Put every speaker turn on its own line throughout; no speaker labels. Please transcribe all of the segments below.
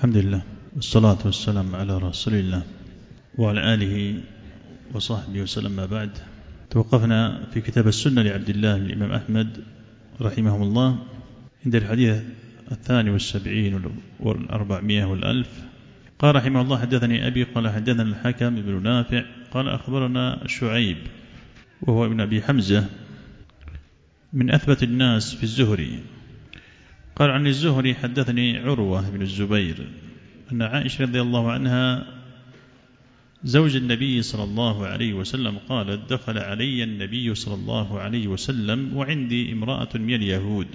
الحمد لله والصلاة والسلام على رسول الله وعلى آله وصحبه وسلم. ما بعد، توقفنا في كتاب السنة لعبد الله الإمام أحمد رحمه الله عند الحديث 72 و400 والألف. قال رحمه الله: حدثني أبي قال حدثنا الحكم بن نافع قال أخبرنا شعيب وهو ابن أبي حمزة من أثبت الناس في الزهري قال عن الزهري: حدثني عروة بن الزبير أن عائشة رضي الله عنها زوج النبي صلى الله عليه وسلم قالت: دخل علي النبي صلى الله عليه وسلم وعندي امرأة من اليهود،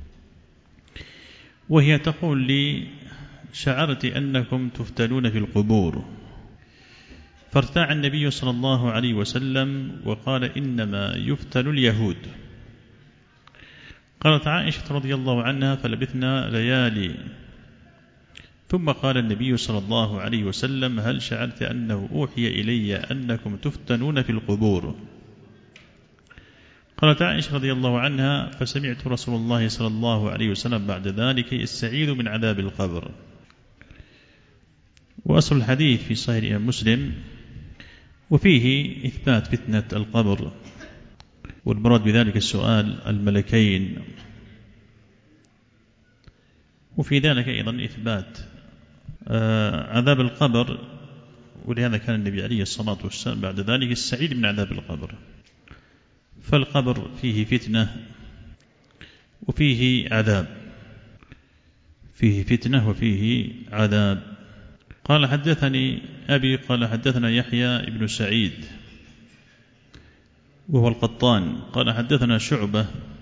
وهي تقول لي: شعرت أنكم تفتنون في القبور. فارتاع النبي صلى الله عليه وسلم وقال: إنما يفتن اليهود. قالت عائشة رضي الله عنها: فلبثنا ليالي، ثم قال النبي صلى الله عليه وسلم: هل شعرت أنه أوحي إلي أنكم تفتنون في القبور؟ قالت عائشة رضي الله عنها: فسمعت رسول الله صلى الله عليه وسلم بعد ذلك يستعيذ من عذاب القبر. وأصل الحديث في صحيح الإمام مسلم، وفيه إثبات فتنة القبر، والمراد بذلك السؤال الملكين، وفي ذلك أيضا إثبات عذاب القبر، ولهذا كان النبي عليه الصلاة والسلام بعد ذلك السعيد من عذاب القبر. فالقبر فيه فتنة وفيه عذاب، فيه فتنة وفيه عذاب. قال: حدثني أبي قال حدثنا يحيى بن سعيد وهو القطان قال حدثنا شعبة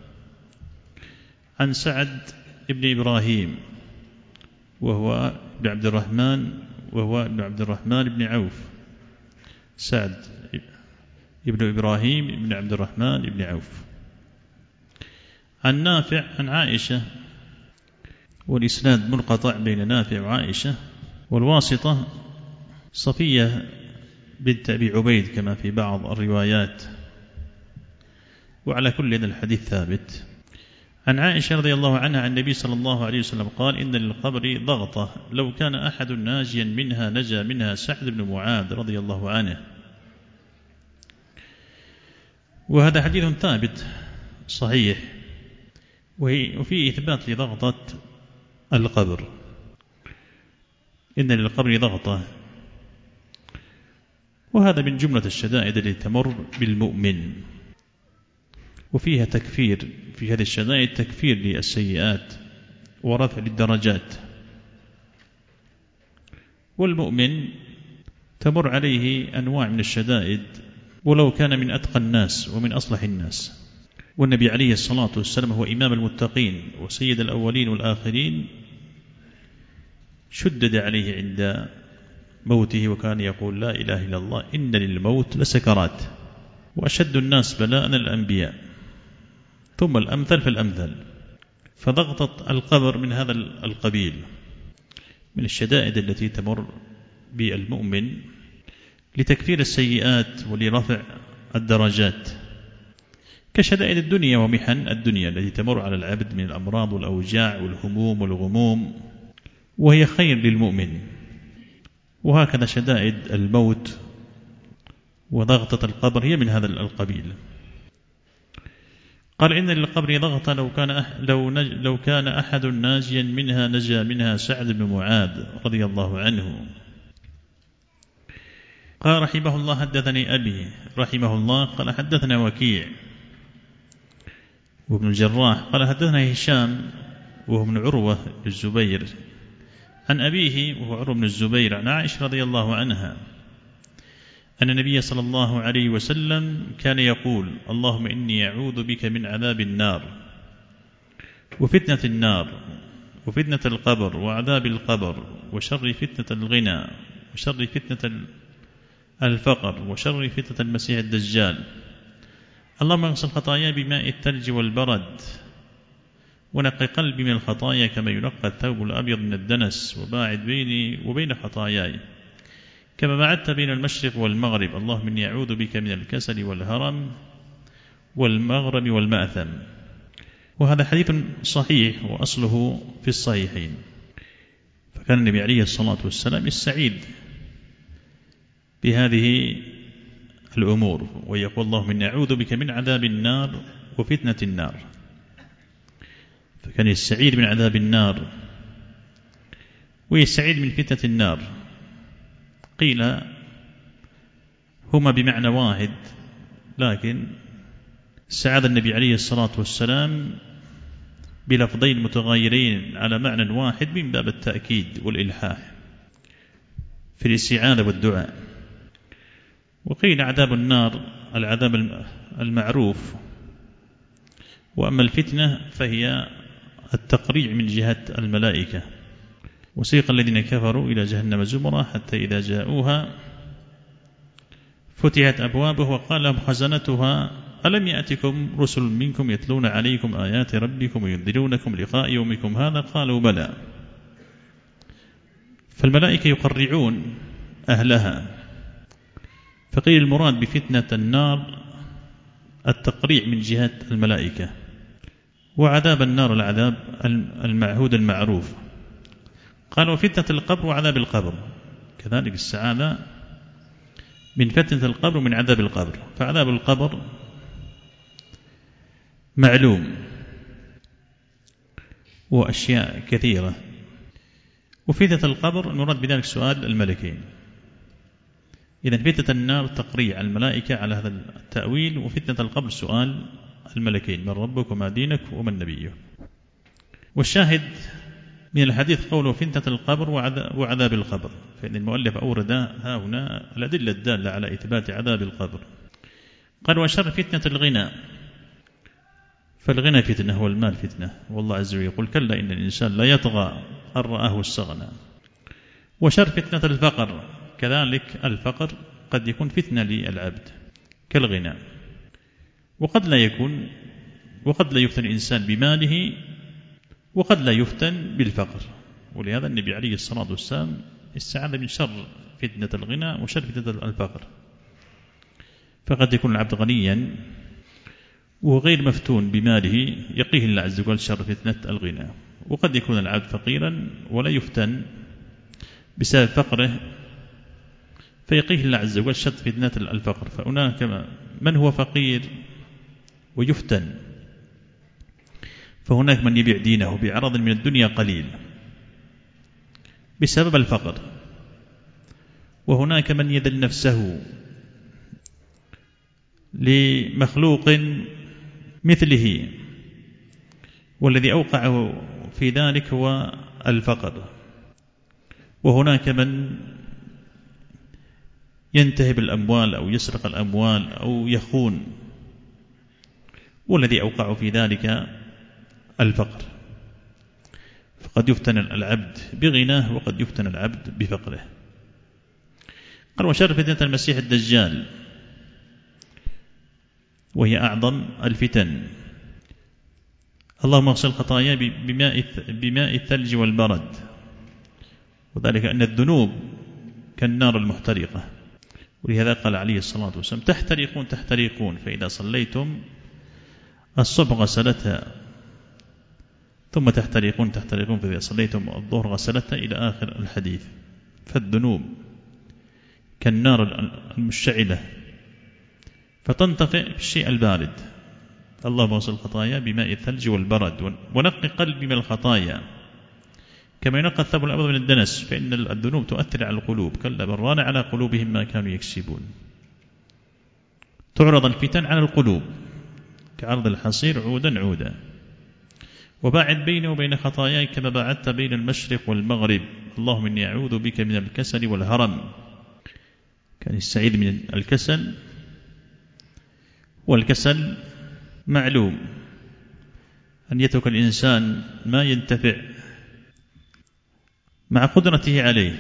عن سعد بن إبراهيم وهو ابن عبد الرحمن بن عوف. سعد ابن إبراهيم بن عبد الرحمن بن عوف عن نافع عن عائشة، والإسناد منقطع بين نافع وعائشة، والواسطة صفية بنت أبي عبيد كما في بعض الروايات. وعلى كل الحديث ثابت. عن عائشة رضي الله عنها عن النبي صلى الله عليه وسلم قال: إن للقبر ضغطة لو كان أحد ناجيا منها نجا منها سعد بن معاذ رضي الله عنه. وهذا حديث ثابت صحيح، وفيه إثبات لضغطة القبر. إن للقبر ضغطة، وهذا من جملة الشدائد التي تمر بالمؤمن، وفيها تكفير، في هذه الشدائد تكفير للسيئات ورفع للدرجات. والمؤمن تمر عليه أنواع من الشدائد ولو كان من أتقى الناس ومن أصلح الناس. والنبي عليه الصلاة والسلام هو إمام المتقين وسيد الأولين والآخرين، شدد عليه عند موته وكان يقول: لا إله إلا الله إن للموت لسكرات، وأشد الناس بلاء الأنبياء، ثم الأمثل فالأمثل. فضغطة القبر من هذا القبيل، من الشدائد التي تمر بالمؤمن لتكفير السيئات ولرفع الدرجات، كشدائد الدنيا ومحن الدنيا التي تمر على العبد من الأمراض والأوجاع والهموم والغموم، وهي خير للمؤمن. وهكذا شدائد الموت وضغطة القبر هي من هذا القبيل. قال: إن للقبر ضغطة لو كان أحد ناجيا منها نجا منها سعد بن معاذ رضي الله عنه. قال رحمه الله: حدثني أبي رحمه الله قال حدثنا وكيع وابن الجراح قال حدثنا هشام وهو ابن عروة الزبير عن أبيه وهو عروة بن الزبير عن عائشة رضي الله عنها أن النبي صلى الله عليه وسلم كان يقول: اللهم إني أعوذ بك من عذاب النار وفتنة النار وفتنة القبر وعذاب القبر وشر فتنة الغنى وشر فتنة الفقر وشر فتنة المسيح الدجال. اللهم اغسل خطاياي بماء الثلج والبرد، ونقي قلبي من الخطايا كما ينقى الثوب الأبيض من الدنس، وباعد بيني وبين خطاياي كما بعدت بين المشرق والمغرب. اللهم إني أعوذ بك من الكسل والهرم والمغرم والمأثم. وهذا حديث صحيح وأصله في الصحيحين. فكان النبي عليه الصلاة والسلام السعيد بهذه الأمور، ويقول اللهم إني أعوذ بك من عذاب النار وفتنة النار. فكان السعيد من عذاب النار ويستعيد من فتنة النار. قيل هما بمعنى واحد، لكن استعاذ النبي عليه الصلاة والسلام بلفظين متغايرين على معنى واحد من باب التأكيد والإلحاح في الاستعاذة والدعاء. وقيل عذاب النار العذاب المعروف، وأما الفتنة فهي التقريع من جهة الملائكة. وسيق الذين كفروا إلى جهنم زمرا حتى إذا جاءوها فتحت أبوابه وقال لهم خزنتها ألم يأتكم رسل منكم يتلون عليكم آيات ربكم وينذرونكم لقاء يومكم هذا قالوا بلى. فالملائكة يقرعون أهلها. فقيل المراد بفتنة النار التقريع من جهة الملائكة، وعذاب النار العذاب المعهود المعروف. قالوا فتنة القبر وعذاب القبر، كذلك السعادة من فتنة القبر ومن عذاب القبر. فعذاب القبر معلوم وأشياء كثيرة، وفتنة القبر المراد بذلك سؤال الملكين. إذن فتنة النار تقريع الملائكة على هذا التأويل، وفتنة القبر سؤال الملكين من ربك وما دينك ومن نبيه. والشاهد من الحديث قوله فتنة القبر وعذاب القبر، فإن المؤلف أورد ها هنا الأدلة الدالة على إثبات عذاب القبر. قال وشر فتنة الغنى، فالغنى فتنة هو المال فتنة، والله عز وجل يقول كلا إن الإنسان لا يطغى أن رآه استغنى. وشر فتنة الفقر، كذلك الفقر قد يكون فتنة للعبد كالغنى، وقد لا يكون، وقد لا يفتن الإنسان بماله، وقد لا يفتن بالفقر. ولهذا النبي عليه الصلاة والسلام استعاذ من شر فتنة الغنى وشر فتنة الفقر. فقد يكون العبد غنيا وغير مفتون بماله يقيه الله عز وجل شر فتنة الغنى، وقد يكون العبد فقيرا ولا يفتن بسبب فقره فيقيه الله عز وجل شر فتنة الفقر. فهناك من هو فقير ويفتن، فهناك من يبيع دينه بعرض من الدنيا قليل بسبب الفقر، وهناك من يذل نفسه لمخلوق مثله، والذي أوقعه في ذلك هو الفقر. وهناك من ينتهب الأموال أو يسرق الأموال أو يخون، والذي أوقعه في ذلك الفقر. فقد يفتن العبد بغناه وقد يفتن العبد بفقره. قال وشر فتنة المسيح الدجال، وهي أعظم الفتن. اللهم اغسل خطاياه بماء الثلج والبرد، وذلك أن الذنوب كالنار المحترقة. ولهذا قال عليه الصلاة والسلام تحترقون، فإذا صليتم الصبح غسلتها، ثم تحترقون فإذا صليتم الظهر غسلتها، إلى آخر الحديث. فالذنوب كالنار المشتعلة فتنطفئ بالشيء البارد. اللهم اغسل الخطايا بماء الثلج والبرد، ونقي قلبي من الخطايا كما ينقى الثوب الأبيض من الدنس، فإن الذنوب تؤثر على القلوب، كلا بران على قلوبهم ما كانوا يكسبون. تعرض الفتن على القلوب كعرض الحصير عودا عودا. وباعد بيني وبين خطاياي كما باعدت بين المشرق والمغرب، اللهم إني أعوذ بك من الكسل والهرم. كان يستعيذ من الكسل، والكسل معلوم أن يترك الإنسان ما ينتفع مع قدرته عليه.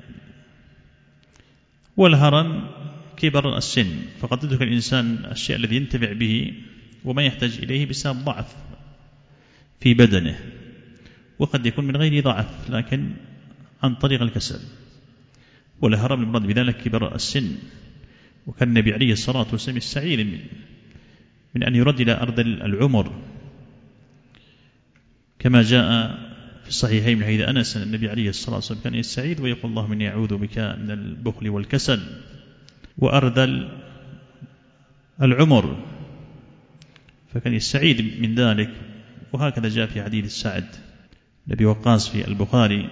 والهرم كبر السن، فقد يترك الإنسان الشيء الذي ينتفع به وما يحتاج إليه بسبب ضعف في بدنه، وقد يكون من غير ضعف لكن عن طريق الكسل. والهرم المراد بذلك كبر السن. وكان النبي عليه الصلاة والسلام السعيد من أن يرد إلى أرض العمر، كما جاء الصحيحين من حديث أنس أن النبي عليه الصلاة والسلام كان يستعيذ ويقول اللهم إني أعوذ بك من البخل والكسل وأرذل العمر، فكان يستعيذ من ذلك. وهكذا جاء في حديث سعد نبي وقاص في البخاري،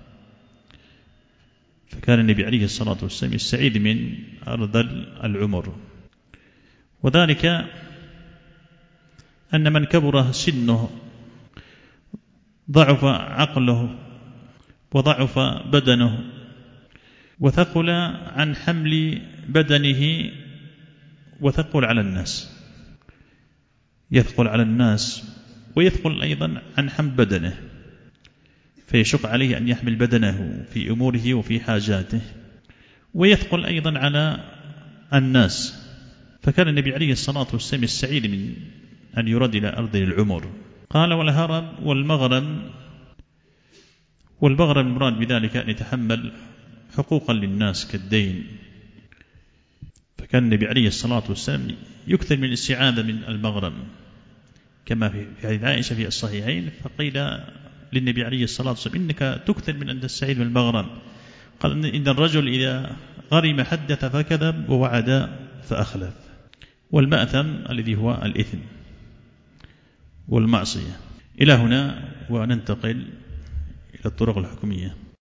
فكان النبي عليه الصلاة والسلام يستعيذ من أرذل العمر. وذلك أن من كبر سنه ضعف عقله وضعف بدنه وثقل عن حمل بدنه وثقل على الناس، يثقل على الناس ويثقل أيضا عن حمل بدنه، فيشق عليه أن يحمل بدنه في أموره وفي حاجاته، ويثقل أيضا على الناس. فكان النبي عليه الصلاة والسلام يستعيذ من أن يرد إلى أرض العمر. قال والهرم والمغرم المراد بذلك أن يتحمل حقوقا للناس كالدين، فكان النبي عليه الصلاة والسلام يكثر من الاستعاذة من المغرم كما في حديث عائشة في الصحيحين، فقيل للنبي عليه الصلاة والسلام إنك تكثر من أن تستعيذ من المغرم. قال إن الرجل إذا غرم حدث فكذب ووعد فأخلف، والمأثم الذي هو الإثم والمعصية. إلى هنا وننتقل إلى الطرق الحكمية.